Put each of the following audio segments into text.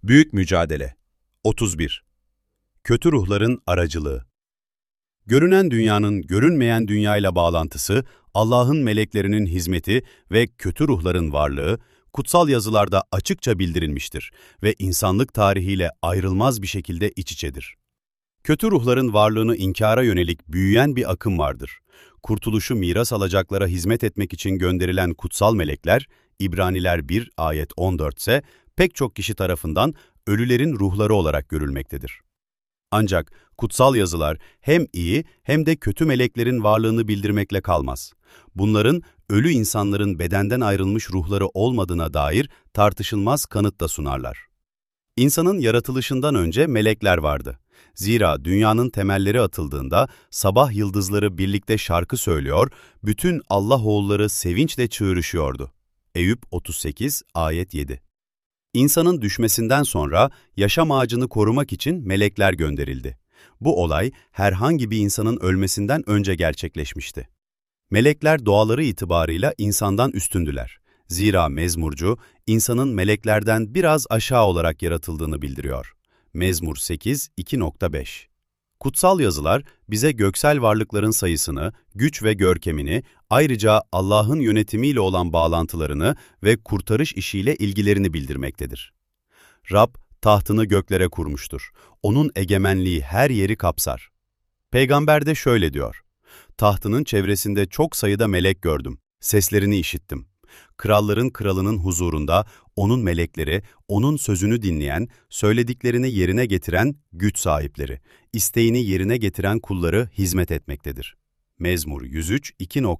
Büyük mücadele. 31. Kötü ruhların aracılığı. Görünen dünyanın görünmeyen dünyayla bağlantısı, Allah'ın meleklerinin hizmeti ve kötü ruhların varlığı, kutsal yazılarda açıkça bildirilmiştir ve insanlık tarihiyle ayrılmaz bir şekilde iç içedir. Kötü ruhların varlığını inkara yönelik büyüyen bir akım vardır. Kurtuluşu miras alacaklara hizmet etmek için gönderilen kutsal melekler, İbraniler 1 ayet 14 ise pek çok kişi tarafından ölülerin ruhları olarak görülmektedir. Ancak kutsal yazılar hem iyi hem de kötü meleklerin varlığını bildirmekle kalmaz. Bunların ölü insanların bedenden ayrılmış ruhları olmadığına dair tartışılmaz kanıt da sunarlar. İnsanın yaratılışından önce melekler vardı. Zira dünyanın temelleri atıldığında sabah yıldızları birlikte şarkı söylüyor, bütün Allah oğulları sevinçle çığırışıyordu. Eyüp 38 ayet 7. İnsanın düşmesinden sonra yaşam ağacını korumak için melekler gönderildi. Bu olay herhangi bir insanın ölmesinden önce gerçekleşmişti. Melekler doğaları itibarıyla insandan üstündüler. Zira mezmurcu, insanın meleklerden biraz aşağı olarak yaratıldığını bildiriyor. Mezmur 8, 2.5. Kutsal yazılar bize göksel varlıkların sayısını, güç ve görkemini, ayrıca Allah'ın yönetimiyle olan bağlantılarını ve kurtarış işiyle ilgilerini bildirmektedir. Rab tahtını göklere kurmuştur. Onun egemenliği her yeri kapsar. Peygamber de şöyle diyor: "Tahtının çevresinde çok sayıda melek gördüm, seslerini işittim. Kralların kralının huzurunda onun melekleri, onun sözünü dinleyen, söylediklerini yerine getiren güç sahipleri, isteğini yerine getiren kulları hizmet etmektedir." Mezmur 103,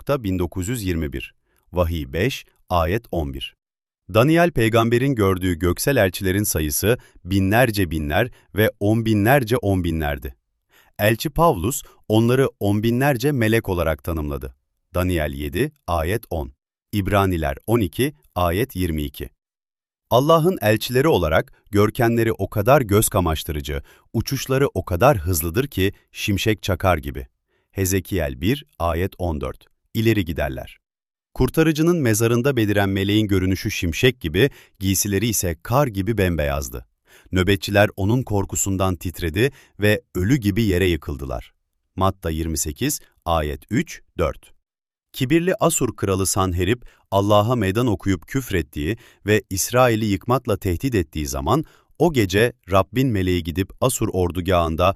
2.1921. Vahiy 5, ayet 11. Daniel peygamberin gördüğü göksel elçilerin sayısı binlerce binler ve on binlerce on binlerdi. Elçi Pavlus onları on binlerce melek olarak tanımladı. Daniel 7, ayet 10. İbraniler 12, ayet 22. Allah'ın elçileri olarak görkemleri o kadar göz kamaştırıcı, uçuşları o kadar hızlıdır ki şimşek çakar gibi. Hezekiel 1, ayet 14. İleri giderler. Kurtarıcının mezarında beliren meleğin görünüşü şimşek gibi, giysileri ise kar gibi bembeyazdı. Nöbetçiler onun korkusundan titredi ve ölü gibi yere yıkıldılar. Matta 28, ayet 3, 4. Kibirli Asur kralı Sanherib, Allah'a meydan okuyup küfrettiği ve İsrail'i yıkmakla tehdit ettiği zaman, o gece Rabbin meleği gidip Asur ordugahında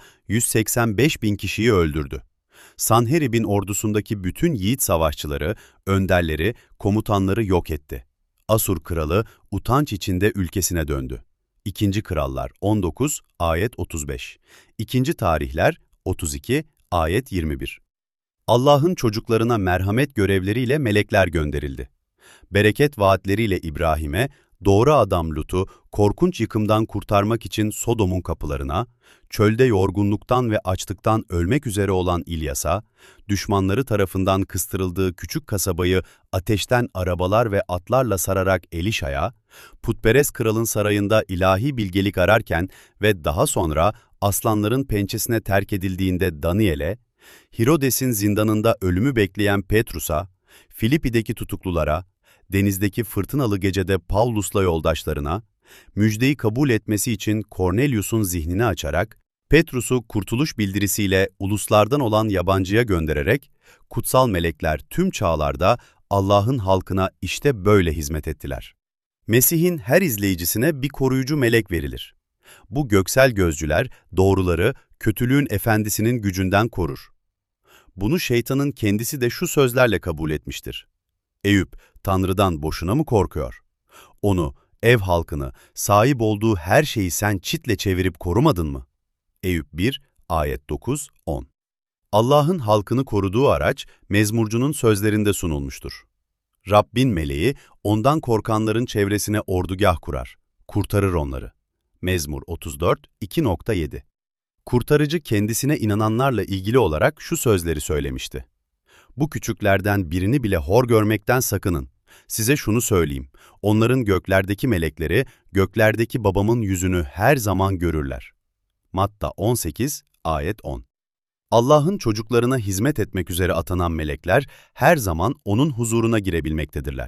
185 bin kişiyi öldürdü. Sanherib'in ordusundaki bütün yiğit savaşçıları, önderleri, komutanları yok etti. Asur kralı utanç içinde ülkesine döndü. 2. Krallar 19, ayet 35. 2. Tarihler 32, ayet 21. Allah'ın çocuklarına merhamet görevleriyle melekler gönderildi. Bereket vaatleriyle İbrahim'e, doğru adam Lut'u korkunç yıkımdan kurtarmak için Sodom'un kapılarına, çölde yorgunluktan ve açlıktan ölmek üzere olan İlyas'a, düşmanları tarafından kıstırıldığı küçük kasabayı ateşten arabalar ve atlarla sararak Elişa'ya, putperest kralın sarayında ilahi bilgelik ararken ve daha sonra aslanların pençesine terk edildiğinde Daniel'e, Hirodes'in zindanında ölümü bekleyen Petrus'a, Filipi'deki tutuklulara, denizdeki fırtınalı gecede Pavlus'la yoldaşlarına, müjdeyi kabul etmesi için Kornelius'un zihnini açarak, Petrus'u kurtuluş bildirisiyle uluslardan olan yabancıya göndererek, kutsal melekler tüm çağlarda Allah'ın halkına işte böyle hizmet ettiler. Mesih'in her izleyicisine bir koruyucu melek verilir. Bu göksel gözcüler doğruları kötülüğün efendisinin gücünden korur. Bunu şeytanın kendisi de şu sözlerle kabul etmiştir: "Eyüp, Tanrı'dan boşuna mı korkuyor? Onu, ev halkını, sahip olduğu her şeyi sen çitle çevirip korumadın mı?" Eyüp 1, ayet 9, 10. Allah'ın halkını koruduğu araç, mezmurcunun sözlerinde sunulmuştur. Rabbin meleği, ondan korkanların çevresine ordugah kurar, kurtarır onları. Mezmur 34, 2.7. Kurtarıcı kendisine inananlarla ilgili olarak şu sözleri söylemişti: "Bu küçüklerden birini bile hor görmekten sakının. Size şunu söyleyeyim, onların göklerdeki melekleri, göklerdeki babamın yüzünü her zaman görürler." Matta 18, ayet 10. Allah'ın çocuklarına hizmet etmek üzere atanan melekler, her zaman onun huzuruna girebilmektedirler.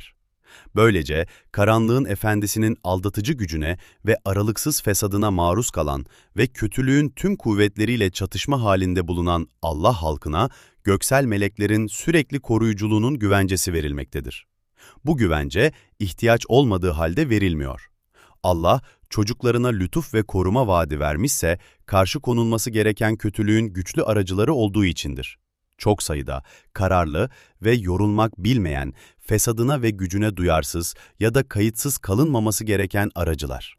Böylece karanlığın efendisinin aldatıcı gücüne ve aralıksız fesadına maruz kalan ve kötülüğün tüm kuvvetleriyle çatışma halinde bulunan Allah halkına göksel meleklerin sürekli koruyuculuğunun güvencesi verilmektedir. Bu güvence ihtiyaç olmadığı halde verilmiyor. Allah çocuklarına lütuf ve koruma vaadi vermişse karşı konulması gereken kötülüğün güçlü aracıları olduğu içindir. Çok sayıda, kararlı ve yorulmak bilmeyen, fesadına ve gücüne duyarsız ya da kayıtsız kalınmaması gereken aracılar.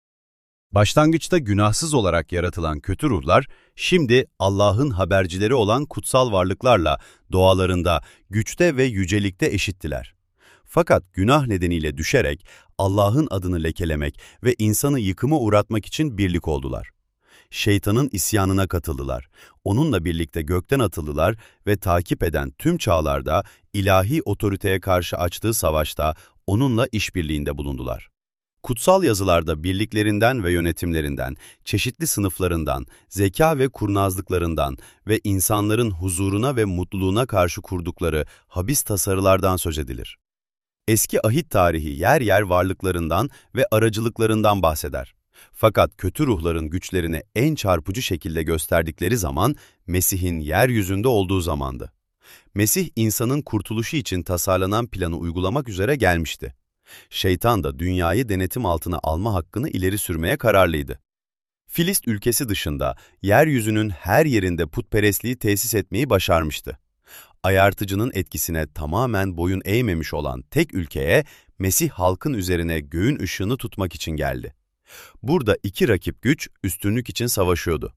Başlangıçta günahsız olarak yaratılan kötü ruhlar, şimdi Allah'ın habercileri olan kutsal varlıklarla doğalarında, güçte ve yücelikte eşittiler. Fakat günah nedeniyle düşerek Allah'ın adını lekelemek ve insanı yıkıma uğratmak için birlik oldular. Şeytanın isyanına katıldılar, onunla birlikte gökten atıldılar ve takip eden tüm çağlarda ilahi otoriteye karşı açtığı savaşta onunla işbirliğinde bulundular. Kutsal yazılarda birliklerinden ve yönetimlerinden, çeşitli sınıflarından, zeka ve kurnazlıklarından ve insanların huzuruna ve mutluluğuna karşı kurdukları habis tasarılardan söz edilir. Eski ahit tarihi yer yer varlıklarından ve aracılıklarından bahseder. Fakat kötü ruhların güçlerini en çarpıcı şekilde gösterdikleri zaman Mesih'in yeryüzünde olduğu zamandı. Mesih insanın kurtuluşu için tasarlanan planı uygulamak üzere gelmişti. Şeytan da dünyayı denetim altına alma hakkını ileri sürmeye kararlıydı. Filist ülkesi dışında yeryüzünün her yerinde putperestliği tesis etmeyi başarmıştı. Ayartıcının etkisine tamamen boyun eğmemiş olan tek ülkeye Mesih halkın üzerine göğün ışığını tutmak için geldi. Burada iki rakip güç üstünlük için savaşıyordu.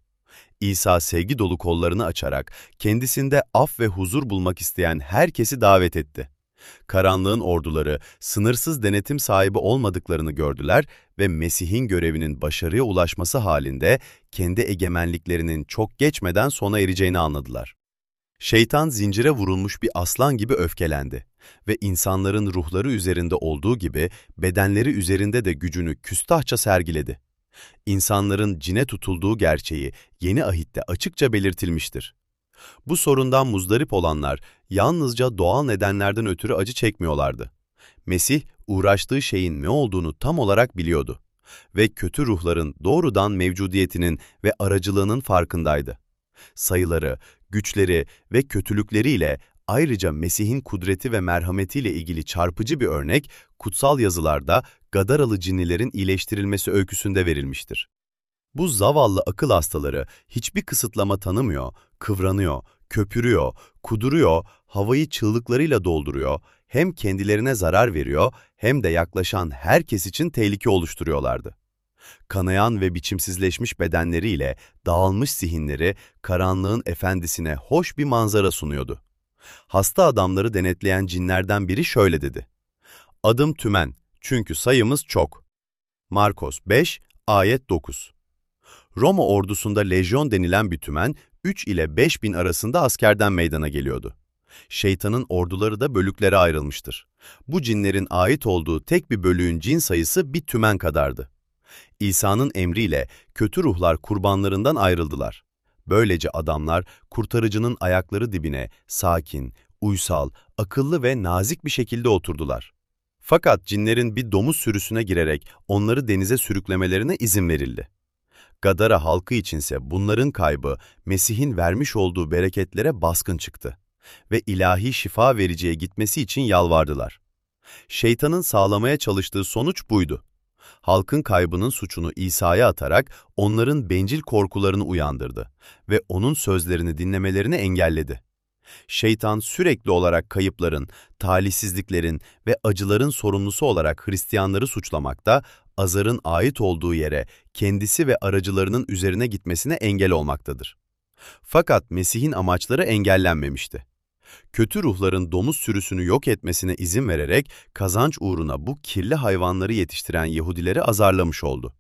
İsa sevgi dolu kollarını açarak kendisinde af ve huzur bulmak isteyen herkesi davet etti. Karanlığın orduları sınırsız denetim sahibi olmadıklarını gördüler ve Mesih'in görevinin başarıya ulaşması halinde kendi egemenliklerinin çok geçmeden sona ereceğini anladılar. Şeytan zincire vurulmuş bir aslan gibi öfkelendi ve insanların ruhları üzerinde olduğu gibi bedenleri üzerinde de gücünü küstahça sergiledi. İnsanların cine tutulduğu gerçeği yeni ahitte açıkça belirtilmiştir. Bu sorundan muzdarip olanlar yalnızca doğal nedenlerden ötürü acı çekmiyorlardı. Mesih uğraştığı şeyin ne olduğunu tam olarak biliyordu ve kötü ruhların doğrudan mevcudiyetinin ve aracılığının farkındaydı. Sayıları, güçleri ve kötülükleriyle ayrıca Mesih'in kudreti ve merhametiyle ilgili çarpıcı bir örnek kutsal yazılarda Gadaralı cinnilerin iyileştirilmesi öyküsünde verilmiştir. Bu zavallı akıl hastaları hiçbir kısıtlama tanımıyor, kıvranıyor, köpürüyor, kuduruyor, havayı çığlıklarıyla dolduruyor, hem kendilerine zarar veriyor hem de yaklaşan herkes için tehlike oluşturuyorlardı. Kanayan ve biçimsizleşmiş bedenleriyle dağılmış zihinleri karanlığın efendisine hoş bir manzara sunuyordu. Hasta adamları denetleyen cinlerden biri şöyle dedi: "Adım Tümen, çünkü sayımız çok." Markos 5, ayet 9. Roma ordusunda lejyon denilen bir tümen, 3 ile 5 bin arasında askerden meydana geliyordu. Şeytanın orduları da bölüklere ayrılmıştır. Bu cinlerin ait olduğu tek bir bölüğün cin sayısı bir tümen kadardı. İsa'nın emriyle kötü ruhlar kurbanlarından ayrıldılar. Böylece adamlar kurtarıcının ayakları dibine sakin, uysal, akıllı ve nazik bir şekilde oturdular. Fakat cinlerin bir domuz sürüsüne girerek onları denize sürüklemelerine izin verildi. Gadara halkı içinse bunların kaybı Mesih'in vermiş olduğu bereketlere baskın çıktı ve ilahi şifa vericiye gitmesi için yalvardılar. Şeytanın sağlamaya çalıştığı sonuç buydu. Halkın kaybının suçunu İsa'ya atarak onların bencil korkularını uyandırdı ve onun sözlerini dinlemelerini engelledi. Şeytan sürekli olarak kayıpların, talihsizliklerin ve acıların sorumlusu olarak Hristiyanları suçlamakta, azarın ait olduğu yere kendisi ve aracılarının üzerine gitmesine engel olmaktadır. Fakat Mesih'in amaçları engellenmemişti. Kötü ruhların domuz sürüsünü yok etmesine izin vererek kazanç uğruna bu kirli hayvanları yetiştiren Yahudileri azarlamış oldu.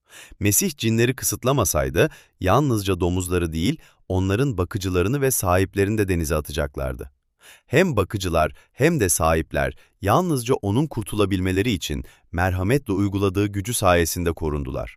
Mesih cinleri kısıtlamasaydı yalnızca domuzları değil, onların bakıcılarını ve sahiplerini de denize atacaklardı. Hem bakıcılar hem de sahipler yalnızca onun kurtulabilmeleri için merhametle uyguladığı gücü sayesinde korundular.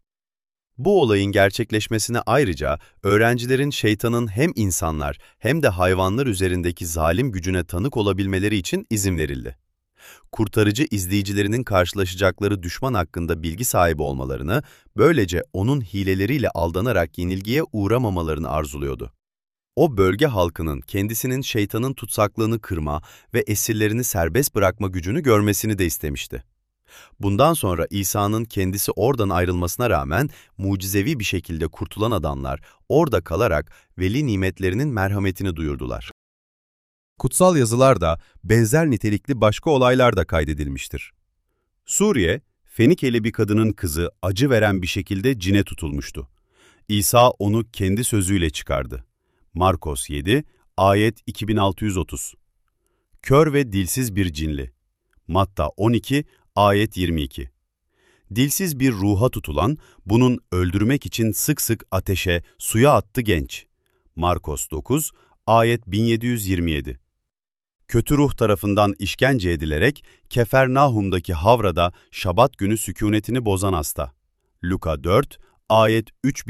Bu olayın gerçekleşmesine ayrıca öğrencilerin şeytanın hem insanlar hem de hayvanlar üzerindeki zalim gücüne tanık olabilmeleri için izin verildi. Kurtarıcı izleyicilerinin karşılaşacakları düşman hakkında bilgi sahibi olmalarını, böylece onun hileleriyle aldanarak yenilgiye uğramamalarını arzuluyordu. O bölge halkının kendisinin şeytanın tutsaklığını kırma ve esirlerini serbest bırakma gücünü görmesini de istemişti. Bundan sonra İsa'nın kendisi oradan ayrılmasına rağmen mucizevi bir şekilde kurtulan adamlar orada kalarak veli nimetlerinin merhametini duyurdular. Kutsal yazılarda benzer nitelikli başka olaylar da kaydedilmiştir. Suriye, Fenikeli bir kadının kızı acı veren bir şekilde cine tutulmuştu. İsa onu kendi sözüyle çıkardı. Markos 7, ayet 2630. Kör ve dilsiz bir cinli. Matta 12, ayet 22. Dilsiz bir ruha tutulan, bunun öldürmek için sık sık ateşe, suya attı genç. Markos 9, ayet 1727. Kötü ruh tarafından işkence edilerek Kefernaum'daki Havra'da Şabat günü sükûnetini bozan hasta. Luka 4, ayet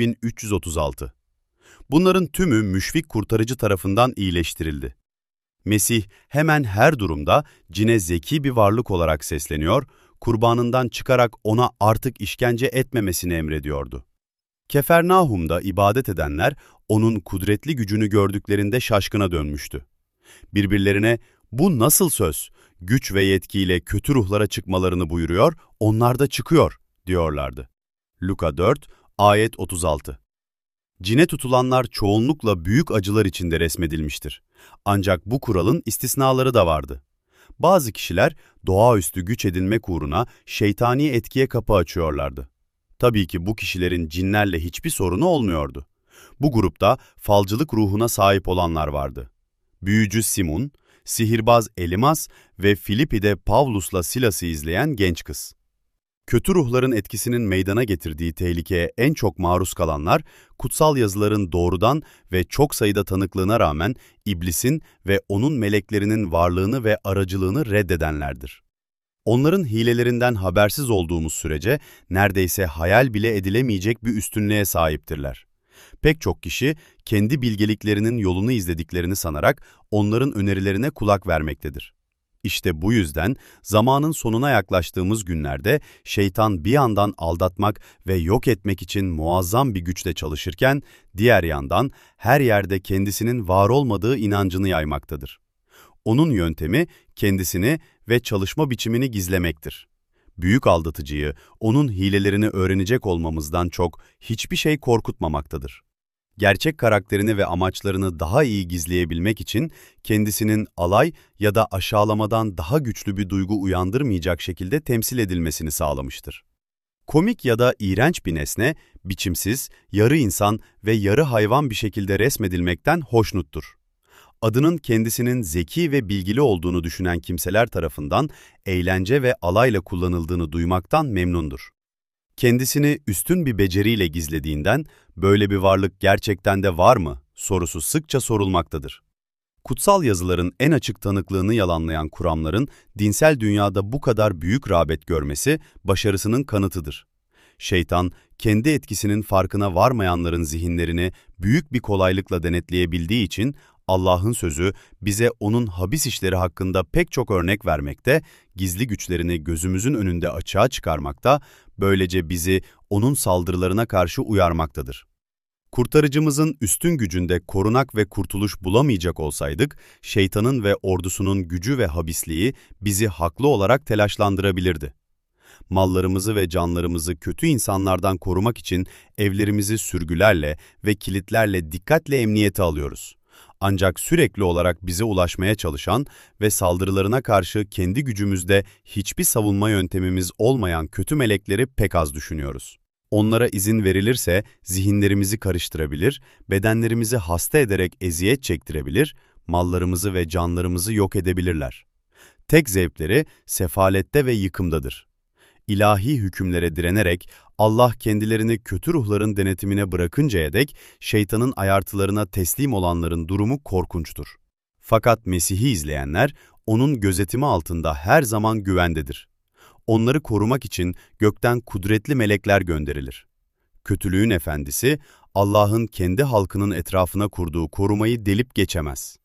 3336. Bunların tümü müşfik kurtarıcı tarafından iyileştirildi. Mesih hemen her durumda cine zeki bir varlık olarak sesleniyor, kurbanından çıkarak ona artık işkence etmemesini emrediyordu. Kefernaum'da ibadet edenler onun kudretli gücünü gördüklerinde şaşkına dönmüştü. Birbirlerine "Bu nasıl söz? Güç ve yetkiyle kötü ruhlara çıkmalarını buyuruyor, onlar da çıkıyor." diyorlardı. Luka 4, ayet 36. Cine tutulanlar çoğunlukla büyük acılar içinde resmedilmiştir. Ancak bu kuralın istisnaları da vardı. Bazı kişiler doğaüstü güç edinmek uğruna şeytani etkiye kapı açıyorlardı. Tabii ki bu kişilerin cinlerle hiçbir sorunu olmuyordu. Bu grupta falcılık ruhuna sahip olanlar vardı. Büyücü Simon, sihirbaz Elimas ve Filipi'de Pavlus'la Silas'ı izleyen genç kız. Kötü ruhların etkisinin meydana getirdiği tehlikeye en çok maruz kalanlar, kutsal yazıların doğrudan ve çok sayıda tanıklığına rağmen iblisin ve onun meleklerinin varlığını ve aracılığını reddedenlerdir. Onların hilelerinden habersiz olduğumuz sürece neredeyse hayal bile edilemeyecek bir üstünlüğe sahiptirler. Pek çok kişi kendi bilgeliklerinin yolunu izlediklerini sanarak onların önerilerine kulak vermektedir. İşte bu yüzden zamanın sonuna yaklaştığımız günlerde şeytan bir yandan aldatmak ve yok etmek için muazzam bir güçle çalışırken, diğer yandan her yerde kendisinin var olmadığı inancını yaymaktadır. Onun yöntemi kendisini ve çalışma biçimini gizlemektir. Büyük aldatıcıyı, onun hilelerini öğrenecek olmamızdan çok hiçbir şey korkutmamaktadır. Gerçek karakterini ve amaçlarını daha iyi gizleyebilmek için kendisinin alay ya da aşağılamadan daha güçlü bir duygu uyandırmayacak şekilde temsil edilmesini sağlamıştır. Komik ya da iğrenç bir nesne, biçimsiz, yarı insan ve yarı hayvan bir şekilde resmedilmekten hoşnuttur. Adının kendisinin zeki ve bilgili olduğunu düşünen kimseler tarafından eğlence ve alayla kullanıldığını duymaktan memnundur. Kendisini üstün bir beceriyle gizlediğinden, böyle bir varlık gerçekten de var mı sorusu sıkça sorulmaktadır. Kutsal yazıların en açık tanıklığını yalanlayan kuramların dinsel dünyada bu kadar büyük rağbet görmesi başarısının kanıtıdır. Şeytan, kendi etkisinin farkına varmayanların zihinlerini büyük bir kolaylıkla denetleyebildiği için Allah'ın sözü bize onun habis işleri hakkında pek çok örnek vermekte, gizli güçlerini gözümüzün önünde açığa çıkarmakta, böylece bizi onun saldırılarına karşı uyarmaktadır. Kurtarıcımızın üstün gücünde korunak ve kurtuluş bulamayacak olsaydık, şeytanın ve ordusunun gücü ve habisliği bizi haklı olarak telaşlandırabilirdi. Mallarımızı ve canlarımızı kötü insanlardan korumak için evlerimizi sürgülerle ve kilitlerle dikkatle emniyete alıyoruz. Ancak sürekli olarak bize ulaşmaya çalışan ve saldırılarına karşı kendi gücümüzde hiçbir savunma yöntemimiz olmayan kötü melekleri pek az düşünüyoruz. Onlara izin verilirse zihinlerimizi karıştırabilir, bedenlerimizi hasta ederek eziyet çektirebilir, mallarımızı ve canlarımızı yok edebilirler. Tek zevkleri sefalette ve yıkımdadır. İlahi hükümlere direnerek Allah kendilerini kötü ruhların denetimine bırakıncaya dek şeytanın ayartılarına teslim olanların durumu korkunçtur. Fakat Mesih'i izleyenler onun gözetimi altında her zaman güvendedir. Onları korumak için gökten kudretli melekler gönderilir. Kötülüğün efendisi Allah'ın kendi halkının etrafına kurduğu korumayı delip geçemez.